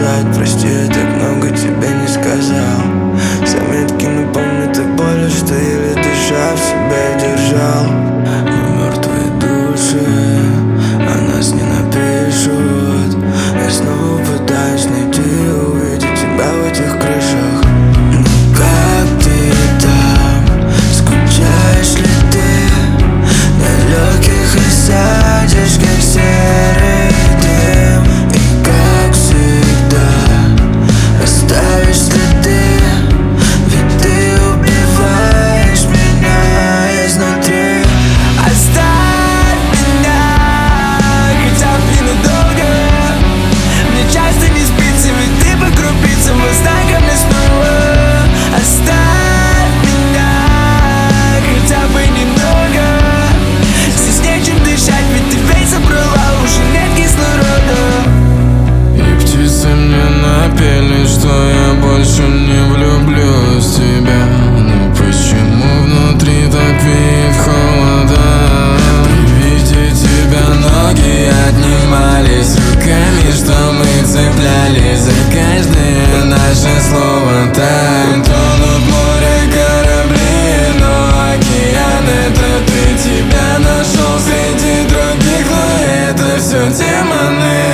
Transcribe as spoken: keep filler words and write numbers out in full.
сказать прости, я так много тебе не сказал. Заметки напомнят о боли, что еле дыша в себя держал. Мы мертвые души, а нас не напишут. Я снова пытаюсь найти и увидеть тебя в этих крышах. Ну как ты там? Скучаешь ли ты? На легких и садишь, как серый дым. И как всегда оставишь следы, ведь ты убиваешь меня изнутри. Оставь меня хотя бы ненадолго. Мне часто не спится, ведь ты по крупицам восстань ко мне снова. Оставь меня хотя бы немного. Здесь нечем дышать, ведь ты весь забрала, уже нет кислорода. И птицы мне напели, что я больше не влюблюсь в тебя. Но почему внутри так веет холода? При виде тебя ноги отнимались руками, что мы цеплялись за каждое наше слово. Так тонут в море корабли, но океан — это ты. Тебя нашел среди других, но это все демоны.